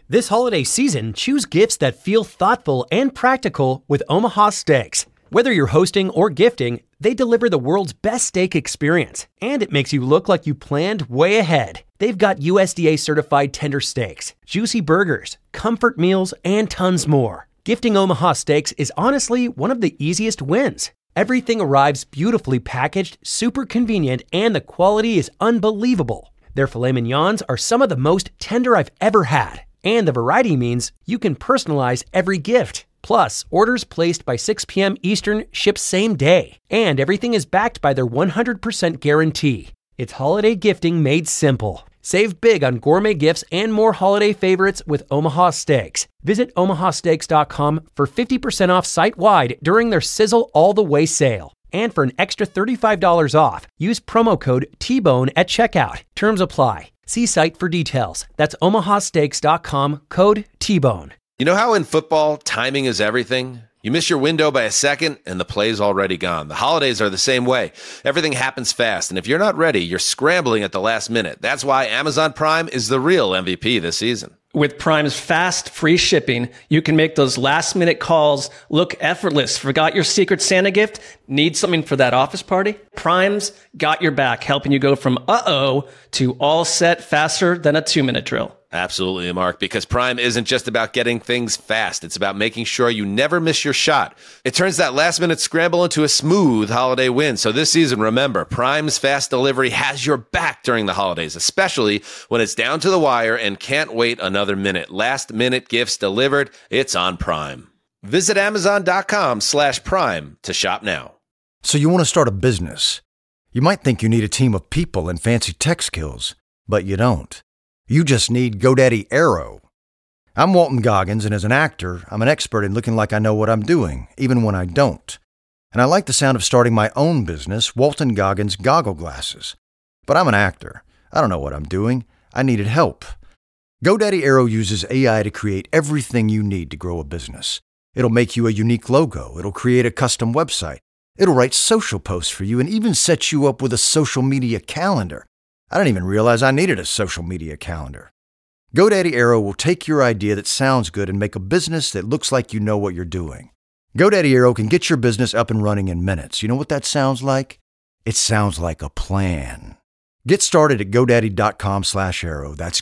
This holiday season, choose gifts that feel thoughtful and practical with Omaha Steaks. Whether you're hosting or gifting, they deliver the world's best steak experience, and it makes you look like you planned way ahead. They've got USDA certified tender steaks, juicy burgers, comfort meals, and tons more. Gifting Omaha Steaks is honestly one of the easiest wins. Everything arrives beautifully packaged, super convenient, and the quality is unbelievable. Their filet mignons are some of the most tender I've ever had. And the variety means you can personalize every gift. Plus, orders placed by 6 p.m. Eastern ship same day. And everything is backed by their 100% guarantee. It's holiday gifting made simple. Save big on gourmet gifts and more holiday favorites with Omaha Steaks. Visit omahasteaks.com for 50% off site-wide during their Sizzle All the Way sale. And for an extra $35 off, use promo code TBONE at checkout. Terms apply. See site for details. That's omahasteaks.com, code TBONE. You know how in football, timing is everything? You miss your window by a second, and the play's already gone. The holidays are the same way. Everything happens fast, and if you're not ready, you're scrambling at the last minute. That's why Amazon Prime is the real MVP this season. With Prime's fast, free shipping, you can make those last-minute calls look effortless. Forgot your Secret Santa gift? Need something for that office party? Prime's got your back, helping you go from uh-oh to all set faster than a 2-minute drill. Absolutely, Mark, because Prime isn't just about getting things fast. It's about making sure you never miss your shot. It turns that last-minute scramble into a smooth holiday win. So this season, remember, Prime's fast delivery has your back during the holidays, especially when it's down to the wire and can't wait another minute. Last-minute gifts delivered, it's on Prime. Visit Amazon.com/Prime to shop now. So you want to start a business. You might think you need a team of people and fancy tech skills, but you don't. You just need GoDaddy Aero. I'm Walton Goggins, and as an actor, I'm an expert in looking like I know what I'm doing, even when I don't. And I like the sound of starting my own business, Walton Goggins Goggle Glasses. But I'm an actor. I don't know what I'm doing. I needed help. GoDaddy Aero uses AI to create everything you need to grow a business. It'll make you a unique logo. It'll create a custom website. It'll write social posts for you and even set you up with a social media calendar. I didn't even realize I needed a social media calendar. GoDaddy Aero will take your idea that sounds good and make a business that looks like you know what you're doing. GoDaddy Aero can get your business up and running in minutes. You know what that sounds like? It sounds like a plan. Get started at GoDaddy.com/Aero. That's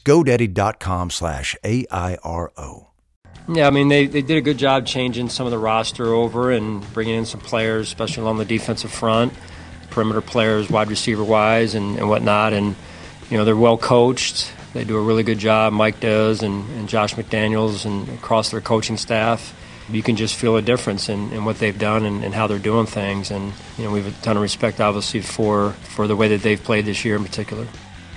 GoDaddy.com/AIRO. Yeah, I mean, they did a good job changing some of the roster over and bringing in some players, especially along the defensive front, perimeter players, wide receiver-wise and whatnot. And, you know, they're well coached. They do a really good job, Mike does, and Josh McDaniels, and across their coaching staff. You can just feel a difference in what they've done and how they're doing things. And, you know, we have a ton of respect, obviously, for the way that they've played this year in particular.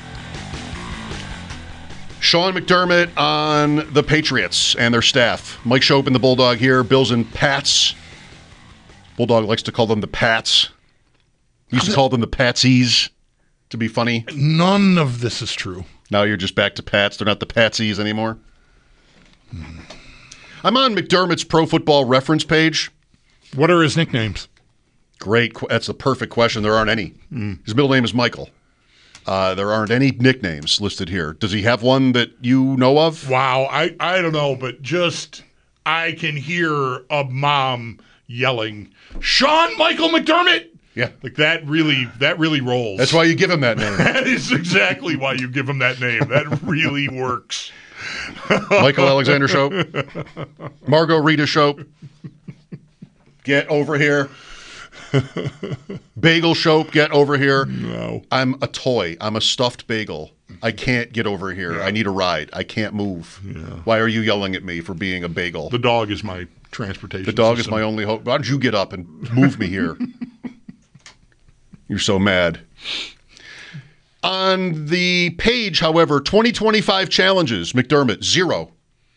Sean McDermott on the Patriots and their staff. Mike Schopp and the Bulldog here. Bills and Pats. Bulldog likes to call them the Pats. He used to call them the Patsies to be funny. None of this is true. Now you're just back to Pats. They're not the Patsies anymore. I'm on McDermott's Pro Football Reference page. What are his nicknames? Great. That's a perfect question. There aren't any. His middle name is Michael. There aren't any nicknames listed here. Does he have one that you know of? Wow. I don't know, but just I can hear a mom yelling, Sean Michael McDermott! Yeah. Like that really rolls. That's why you give him that name. That is exactly why you give him that name. That really works. Michael Alexander Schopp. Margot Rita Schopp. Get over here. Bagel Schopp, get over here. No. I'm a toy. I'm a stuffed bagel. I can't get over here. Yeah. I need a ride. I can't move. Yeah. Why are you yelling at me for being a bagel? The dog is my transportation The dog system. is my only hope. Why don't you get up and move me here? You're so mad. On the page, however, 2025 challenges. McDermott, 0.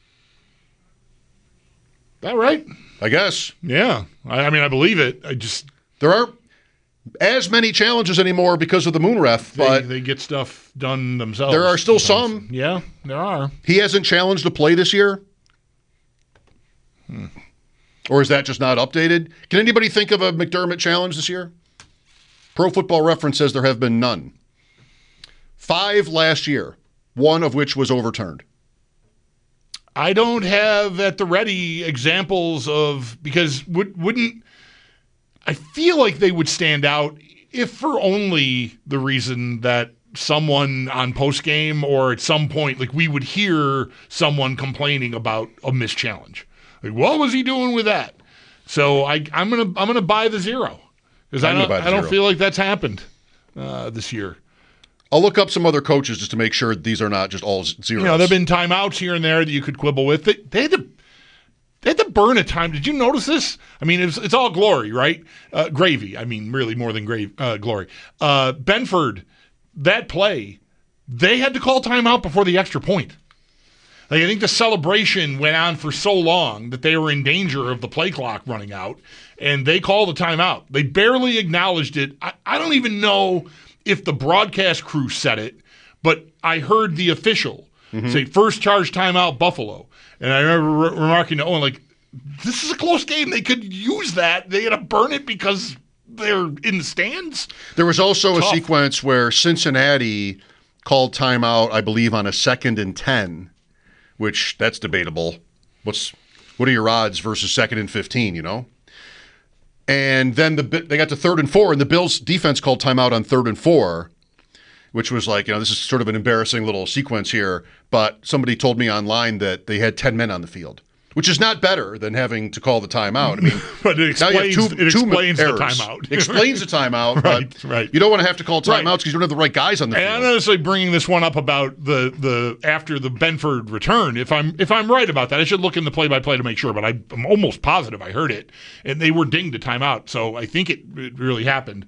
That right? I guess. Yeah. I mean, I believe it. There aren't as many challenges anymore because of the moon ref, but they get stuff done themselves. There are still some. Yeah, there are. He hasn't challenged a play this year? Or is that just not updated? Can anybody think of a McDermott challenge this year? Pro Football Reference says there have been none. 5 last year, one of which was overturned. I don't have at the ready examples of, because wouldn't I feel like they would stand out if for only the reason that someone on post game or at some point, like we would hear someone complaining about a missed challenge. Like, what was he doing with that? So I'm gonna buy the 0 because I don't feel like that's happened this year. I'll look up some other coaches just to make sure these are not just all zeros. You know, there've been timeouts here and there that you could quibble with. They had to burn a time. Did you notice this? I mean, it's all glory, right? Gravy. I mean, really more than glory. Benford, that play, they had to call timeout before the extra point. Like, I think the celebration went on for so long that they were in danger of the play clock running out, and they called a timeout. They barely acknowledged it. I don't even know if the broadcast crew said it, but I heard the official say, first charge timeout, Buffalo. And I remember remarking to Owen, like, this is a close game. They could use that. They had to burn it because they're in the stands. There was also a sequence where Cincinnati called timeout, I believe, on a 2nd and 10, which that's debatable. What are your odds versus 2nd and 15, you know? And then they got to 3rd and 4, and the Bills defense called timeout on 3rd and 4, which was like, you know, this is sort of an embarrassing little sequence here. But somebody told me online that they had 10 men on the field, which is not better than having to call the timeout. I mean, but it explains the timeout. It explains the timeout, right. You don't want to have to call timeouts because you don't have the right guys on the field. And I'm not necessarily bringing this one up about the after the Benford return. If I'm right about that, I should look in the play-by-play to make sure, but I'm almost positive I heard it. And they were dinged a timeout, so I think it really happened.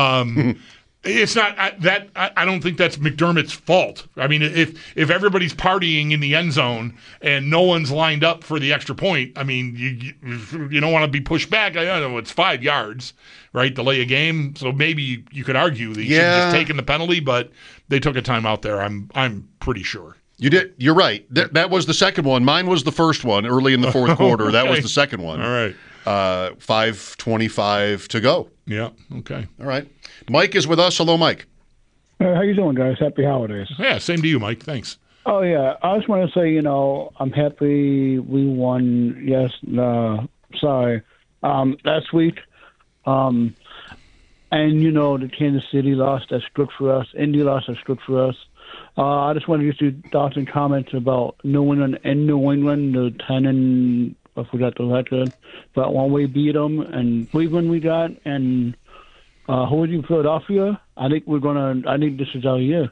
It's not that I don't think that's McDermott's fault. I mean, if everybody's partying in the end zone and no one's lined up for the extra point, I mean, you don't want to be pushed back. I don't know, it's 5 yards, right? Delay a game, so maybe you could argue that you should have just taken the penalty, but they took a timeout there. I'm pretty sure. You did. You're right. That was the second one. Mine was the first one early in the fourth quarter. Okay. That was the second one. All right. 5:25 to go. Yeah. Okay. All right. Mike is with us. Hello, Mike. How you doing, guys? Happy holidays. Yeah, same to you, Mike. Thanks. Oh, yeah. I just want to say, I'm happy we won. Last week. And, the Kansas City loss, that's good for us. Indy loss, that's good for us. I just want to get your thoughts and comments about New England and New England, the 10 and I forgot the record, but when we beat them, and Cleveland we got, and who are you, Philadelphia? I think this is our year.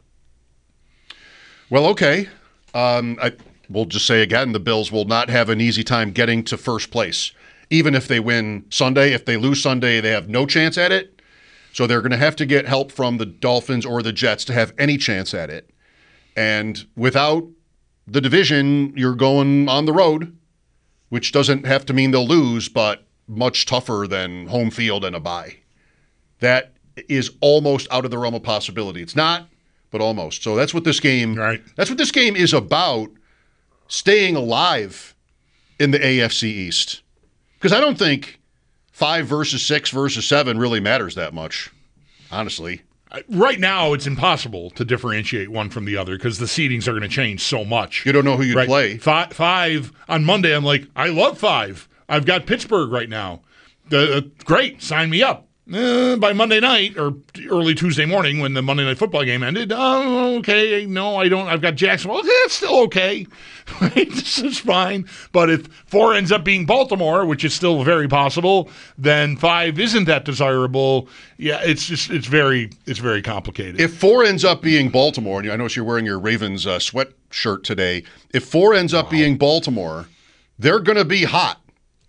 Well, okay. We'll just say again, the Bills will not have an easy time getting to first place. Even if they win Sunday, if they lose Sunday, they have no chance at it. So they're going to have to get help from the Dolphins or the Jets to have any chance at it. And without the division, you're going on the road, which doesn't have to mean they'll lose, but much tougher than home field and a bye. That is almost out of the realm of possibility. It's not, but almost. So that's what this game. Right. That's what this game is about. Staying alive in the AFC East, because I don't think 5 versus 6 versus 7 really matters that much, honestly. Right now, it's impossible to differentiate one from the other because the seedings are going to change so much. You don't know who you play. 5 on Monday, I'm like, I love 5. I've got Pittsburgh right now. Great, sign me up. By Monday night or early Tuesday morning when the Monday Night Football game ended, okay, no, I don't. I've got Jacksonville. Okay, it's still okay. Right? This is fine. But if 4 ends up being Baltimore, which is still very possible, then 5 isn't that desirable. Yeah, it's very complicated. If 4 ends up being Baltimore, and I notice you're wearing your Ravens sweatshirt today. If 4 ends up being Baltimore, they're going to be hot.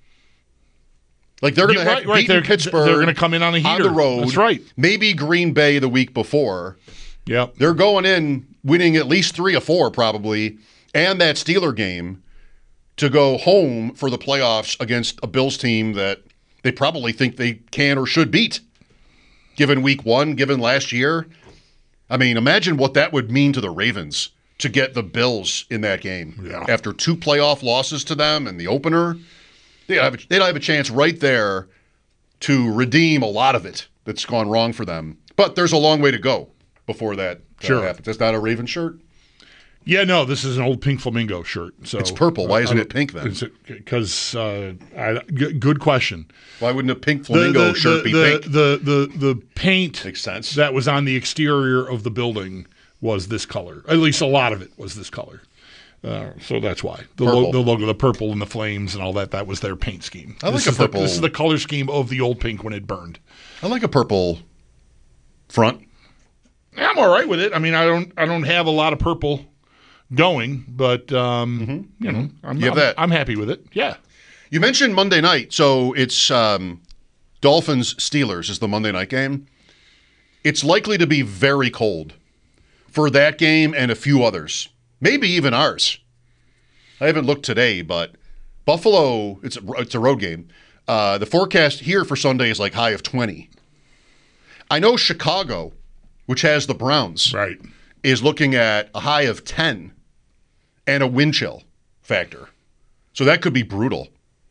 Like they're going to have beaten Pittsburgh. They're going to come in on a heater. On the road. That's right. Maybe Green Bay the week before. Yep. They're going in winning at least 3 or 4 probably, and that Steeler game to go home for the playoffs against a Bills team that they probably think they can or should beat, given week 1, given last year. I mean, imagine what that would mean to the Ravens to get the Bills in that game after 2 playoff losses to them and the opener. They'd have a chance right there to redeem a lot of it that's gone wrong for them. But there's a long way to go before that happens. That's not a Raven shirt. Yeah, no, this is an old Pink Flamingo shirt. So It's purple. Why isn't it pink then? Because good question. Why wouldn't a Pink Flamingo shirt be pink? The paint Makes sense. that was on the exterior of the building was this color. At least a lot of it was this color. So that's why. The logo, the purple and the flames and all that was their paint scheme. I like a purple. This is the color scheme of the old Pink when it burned. I like a purple front. I'm all right with it. I mean, I don't have a lot of purple going, but I'm happy with it. Yeah. You mentioned Monday night, so it's Dolphins Steelers is the Monday night game. It's likely to be very cold for that game and a few others, maybe even ours. I haven't looked today, but Buffalo, it's a road game. The forecast here for Sunday is like high of 20. I know Chicago, which has the Browns, right, is looking at a high of 10 and a wind chill factor. So that could be brutal.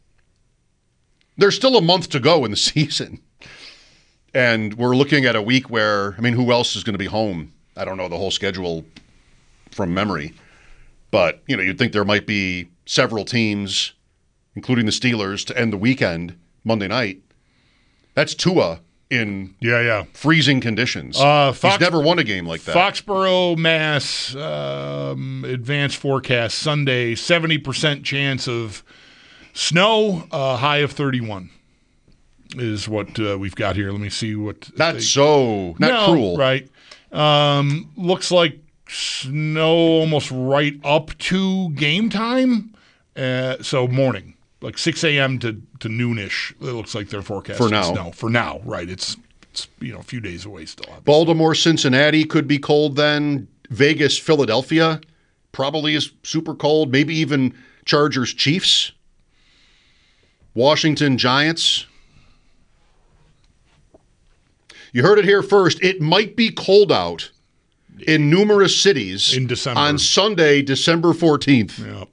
There's still a month to go in the season. And we're looking at a week where, I mean, who else is going to be home? I don't know the whole schedule from memory. But, you'd think there might be several teams, including the Steelers, to end the weekend Monday night. That's Tua in freezing conditions. He's never won a game like that. Foxborough, Mass, advanced forecast Sunday, 70% chance of snow, high of 31 is what we've got here. Let me see what. Not cruel. Right. Looks like snow almost right up to game time. So morning. Like 6 a.m. to noonish, it looks like they're forecasting snow. For now, right. It's a few days away still. Obviously. Baltimore, Cincinnati could be cold then. Vegas, Philadelphia probably is super cold. Maybe even Chargers, Chiefs. Washington, Giants. You heard it here first. It might be cold out in numerous cities in December. On Sunday, December 14th. Yep.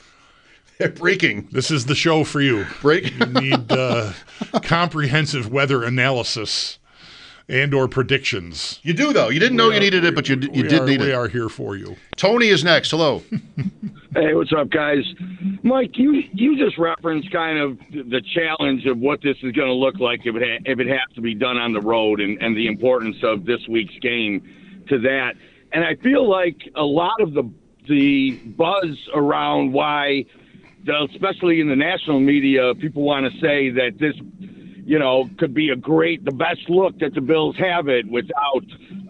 Breaking. This is the show for you. Break. You need comprehensive weather analysis and or predictions. You do, though. You didn't know you needed it, but you did need it. We are here for you. Tony is next. Hello. Hey, what's up, guys? Mike, you just referenced kind of the challenge of what this is going to look like if it has to be done on the road and the importance of this week's game to that. And I feel like a lot of the buzz around why, especially in the national media, people want to say that this, could be the best look that the Bills have it without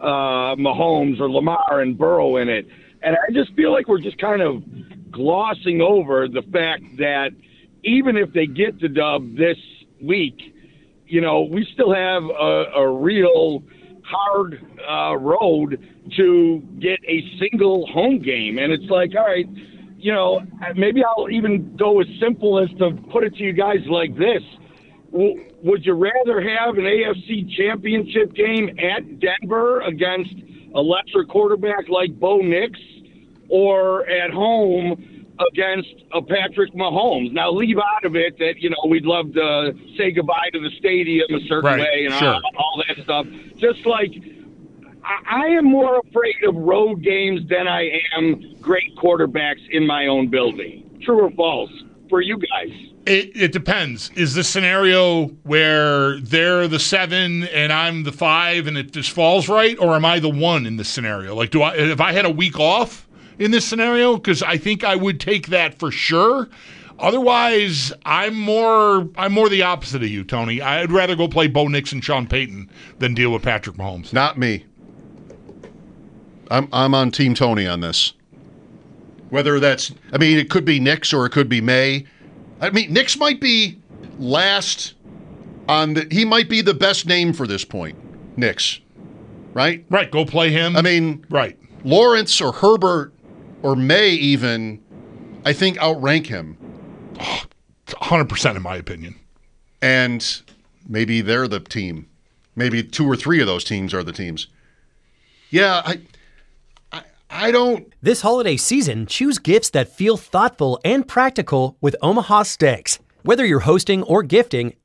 Mahomes or Lamar and Burrow in it. And I just feel like we're just kind of glossing over the fact that even if they get the dub this week, we still have a real hard road to get a single home game. And it's like, all right, maybe I'll even go as simple as to put it to you guys like this. Would you rather have an AFC championship game at Denver against a lesser quarterback like Bo Nix or at home against a Patrick Mahomes? Now, leave out of it that, we'd love to say goodbye to the stadium a certain way and all that stuff. Just like I am more afraid of road games than I am great quarterbacks in my own building. True or false for you guys? It depends. Is this scenario where they're the 7 and I'm the 5 and it just falls right, or am I the 1 in this scenario? Like, if I had a week off in this scenario? Because I think I would take that for sure. Otherwise, I'm more the opposite of you, Tony. I'd rather go play Bo Nix and Sean Payton than deal with Patrick Mahomes. Not me. I'm on Team Tony on this. Whether it could be Nix or it could be May. Nix might be last he might be the best name for this point. Nix. Right? Right. Go play him. Right. Lawrence or Herbert or May even, I think, outrank him. 100% in my opinion. And maybe they're the team. Maybe 2 or 3 of those teams are the teams. Yeah, I don't. This holiday season, choose gifts that feel thoughtful and practical with Omaha Steaks. Whether you're hosting or gifting,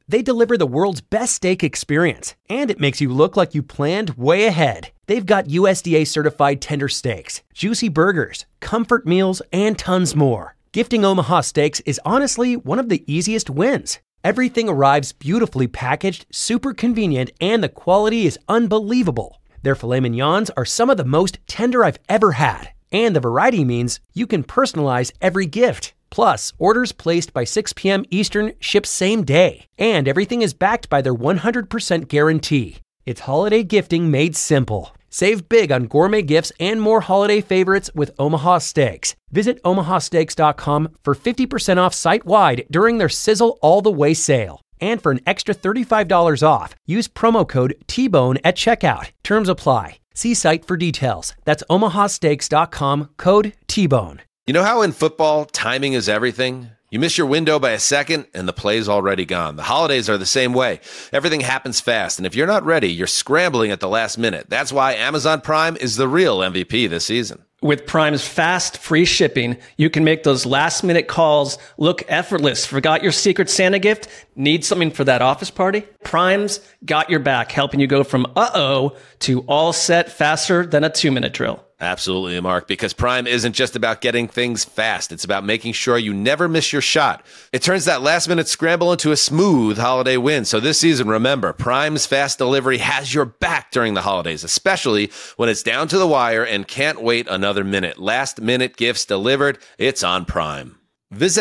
They deliver the world's best steak experience, and it makes you look like you planned way ahead. They've got USDA certified tender steaks, juicy burgers, comfort meals, and tons more. Gifting Omaha Steaks is honestly one of the easiest wins. Everything arrives beautifully packaged, super convenient, and the quality is unbelievable. Their filet mignons are some of the most tender I've ever had, and the variety means you can personalize every gift. Plus, orders placed by 6 p.m. Eastern ship same day, and everything is backed by their 100% guarantee. It's holiday gifting made simple. Save big on gourmet gifts and more holiday favorites with Omaha Steaks. Visit omahasteaks.com for 50% off site-wide during their Sizzle All the Way sale. And for an extra $35 off, use promo code TBONE at checkout. Terms apply. See site for details. That's omahasteaks.com, code TBONE. You know how in football, timing is everything? You miss your window by a second, and the play's already gone. The holidays are the same way. Everything happens fast, and if you're not ready, you're scrambling at the last minute. That's why Amazon Prime is the real MVP this season. With Prime's fast, free shipping, you can make those last-minute calls look effortless. Forgot your Secret Santa gift? Need something for that office party? Prime's got your back, helping you go from uh-oh to all set faster than a 2-minute drill. Absolutely, Mark, because Prime isn't just about getting things fast. It's about making sure you never miss your shot. It turns that last-minute scramble into a smooth holiday win. So this season, remember, Prime's fast delivery has your back during the holidays, especially when it's down to the wire and can't wait another minute. Last-minute gifts delivered, it's on Prime. Visit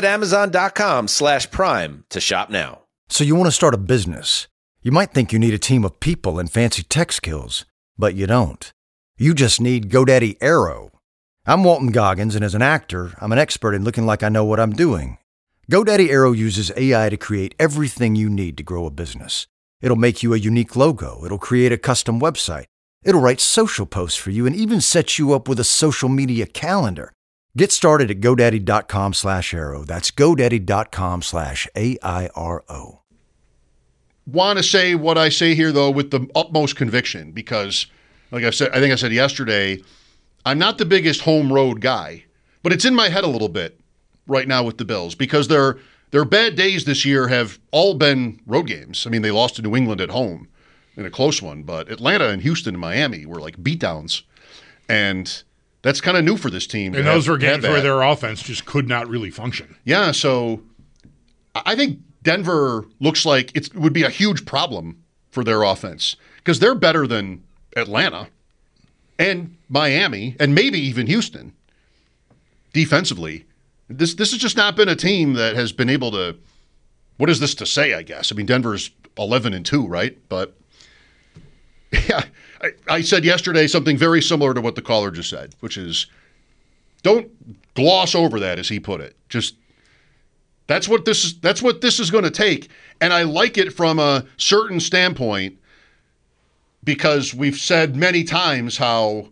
Amazon.com/Prime to shop now. So you want to start a business. You might think you need a team of people and fancy tech skills, but you don't. You just need GoDaddy Aero. I'm Walton Goggins, and as an actor, I'm an expert in looking like I know what I'm doing. GoDaddy Aero uses AI to create everything you need to grow a business. It'll make you a unique logo. It'll create a custom website. It'll write social posts for you and even set you up with a social media calendar. Get started at GoDaddy.com/Aero. That's GoDaddy.com/AIRO. Want to say what I say here, though, with the utmost conviction, because like I think I said yesterday, I'm not the biggest home road guy, but it's in my head a little bit right now with the Bills because their bad days this year have all been road games. I mean, they lost to New England at home in a close one, but Atlanta and Houston and Miami were like beatdowns, and that's kind of new for this team. And those were games where their offense just could not really function. Yeah, so I think Denver looks like it would be a huge problem for their offense because they're better than Atlanta and Miami and maybe even Houston defensively. This has just not been a team that has been able to, what is this to say, I guess? I mean, Denver's 11-2, right? But yeah, I said yesterday something very similar to what the caller just said, which is don't gloss over that, as he put it. Just that's what this is going to take. And I like it from a certain standpoint, because we've said many times how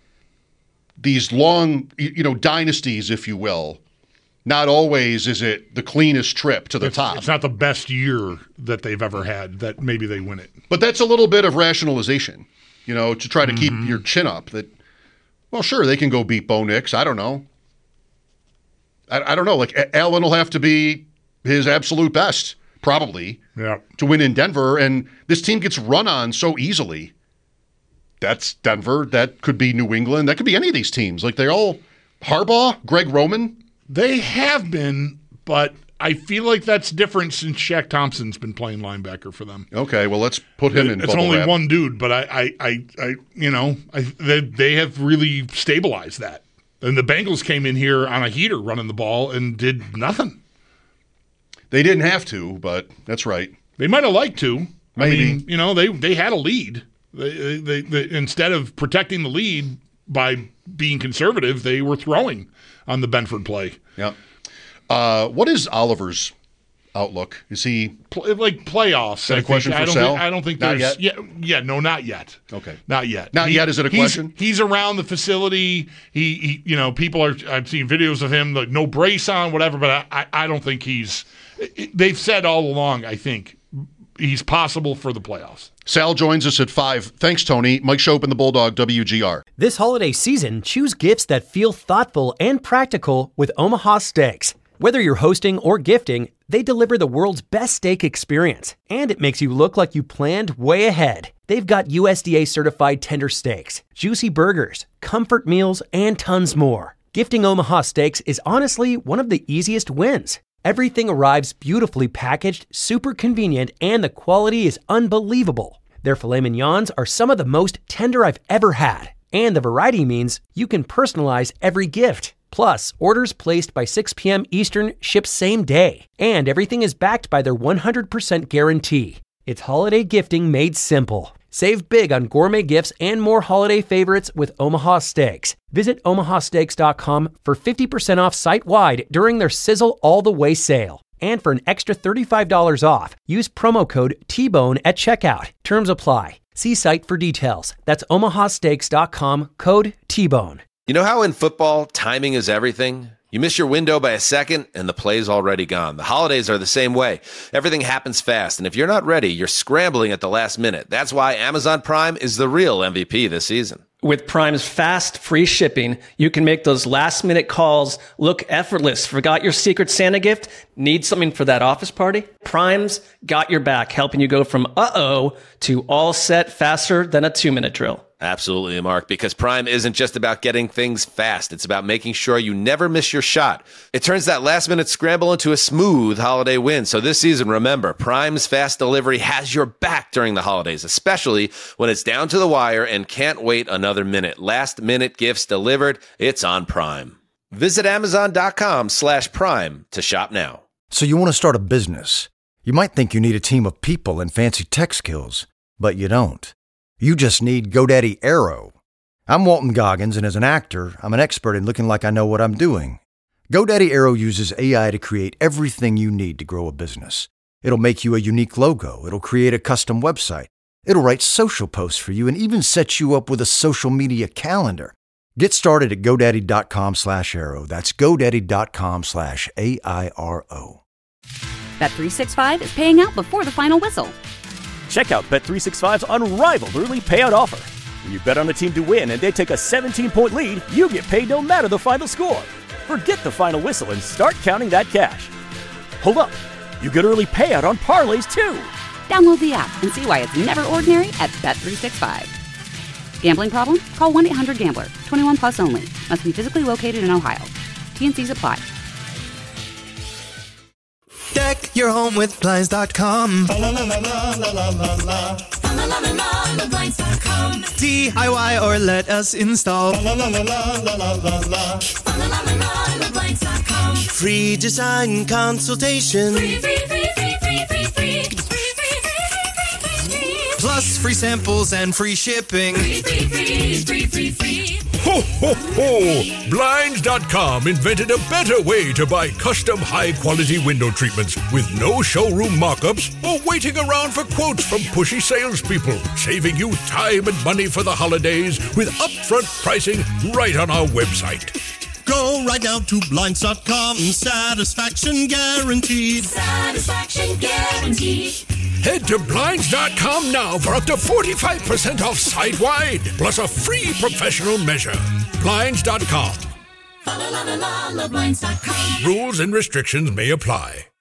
these long, dynasties, if you will, not always is it the cleanest trip to the top. It's not the best year that they've ever had that maybe they win it. But that's a little bit of rationalization, to try to keep your chin up. That, well, sure, they can go beat Bo Nix. I don't know. I don't know. Like, Allen will have to be his absolute best, probably, to win in Denver. And this team gets run on so easily. That's Denver. That could be New England. That could be any of these teams. Like, they're all Harbaugh, Greg Roman. They have been, but I feel like that's different since Shaq Thompson's been playing linebacker for them. Okay, well, let's put him in. It's only one dude, but they have really stabilized that. And the Bengals came in here on a heater running the ball and did nothing. They didn't have to, but that's right. They might have liked to. Maybe. I mean, they had a lead. They instead of protecting the lead by being conservative, they were throwing on the Benford play. Yeah. What is Oliver's outlook? Is he like playoffs? Is that a question for Sal? I don't think not there's. Yet? Yeah, no, not yet. Okay, not yet. Not yet. Is it a question? He's around the facility. He people are. I've seen videos of him, like no brace on, whatever. But I don't think he's. They've said all along, I think he's possible for the playoffs. Sal joins us at 5. Thanks, Tony. Mike Shope and the Bulldog, WGR. This holiday season, choose gifts that feel thoughtful and practical with Omaha Steaks. Whether you're hosting or gifting, they deliver the world's best steak experience, and it makes you look like you planned way ahead. They've got USDA certified tender steaks, juicy burgers, comfort meals, and tons more. Gifting Omaha Steaks is honestly one of the easiest wins. Everything arrives beautifully packaged, super convenient, and the quality is unbelievable. Their filet mignons are some of the most tender I've ever had, and the variety means you can personalize every gift. Plus, orders placed by 6 p.m. Eastern ship same day, and everything is backed by their 100% guarantee. It's holiday gifting made simple. Save big on gourmet gifts and more holiday favorites with Omaha Steaks. Visit omahasteaks.com for 50% off site-wide during their Sizzle All the Way sale. And for an extra $35 off, use promo code TBONE at checkout. Terms apply. See site for details. That's omahasteaks.com, code TBONE. You know how in football, timing is everything? You miss your window by a second, and the play's already gone. The holidays are the same way. Everything happens fast, and if you're not ready, you're scrambling at the last minute. That's why Amazon Prime is the real MVP this season. With Prime's fast, free shipping, you can make those last-minute calls look effortless. Forgot your Secret Santa gift? Need something for that office party? Prime's got your back, helping you go from uh-oh to all set faster than a 2-minute drill. Absolutely, Mark, because Prime isn't just about getting things fast. It's about making sure you never miss your shot. It turns that last-minute scramble into a smooth holiday win. So this season, remember, Prime's fast delivery has your back during the holidays, especially when it's down to the wire and can't wait another minute. Last-minute gifts delivered, it's on Prime. Visit Amazon.com/Prime to shop now. So you want to start a business. You might think you need a team of people and fancy tech skills, but you don't. You just need GoDaddy Aero. I'm Walton Goggins, and as an actor, I'm an expert in looking like I know what I'm doing. GoDaddy Aero uses AI to create everything you need to grow a business. It'll make you a unique logo. It'll create a custom website. It'll write social posts for you and even set you up with a social media calendar. Get started at GoDaddy.com/Aero. That's GoDaddy.com/AIRO. Bet365 is paying out before the final whistle. Check out Bet365's unrivaled early payout offer. When you bet on a team to win and they take a 17-point lead, you get paid no matter the final score. Forget the final whistle and start counting that cash. Hold up. You get early payout on parlays, too. Download the app and see why it's never ordinary at Bet365. Gambling problem? Call 1-800-GAMBLER. 21 plus only. Must be physically located in Ohio. T&Cs apply. Deck your home with Blinds.com. DIY or let us install. Free design consultation. Plus free samples and free shipping. Ho, ho, ho! Blinds.com invented a better way to buy custom high-quality window treatments with no showroom mock-ups or waiting around for quotes from pushy salespeople, saving you time and money for the holidays with upfront pricing right on our website. Go right now to Blinds.com. Satisfaction guaranteed. Satisfaction guaranteed. Head to Blinds.com now for up to 45% off site-wide, plus a free professional measure. Blinds.com. Rules and restrictions may apply.